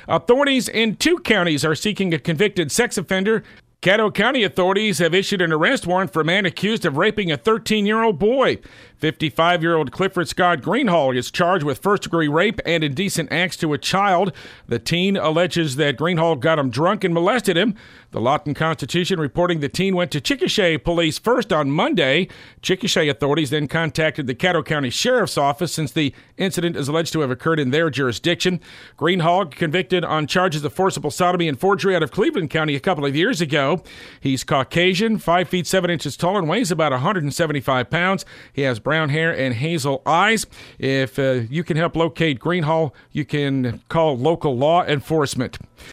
Authorities in 2 counties are seeking a convicted sex offender. Caddo County authorities have issued an arrest warrant for a man accused of raping a 13-year-old boy. 55-year-old Clifford Scott Greenhall is charged with first-degree rape and indecent acts to a child. The teen alleges that Greenhall got him drunk and molested him. The Lawton Constitution reporting the teen went to Chickasha police first on Monday. Chickasha authorities then contacted the Caddo County Sheriff's Office since the incident is alleged to have occurred in their jurisdiction. Greenhall convicted on charges of forcible sodomy and forgery out of Cleveland County a couple of years ago. He's Caucasian, 5 feet 7 inches tall, and weighs about 175 pounds. He has brown hair and hazel eyes. If you can help locate Greenhall, you can call local law enforcement.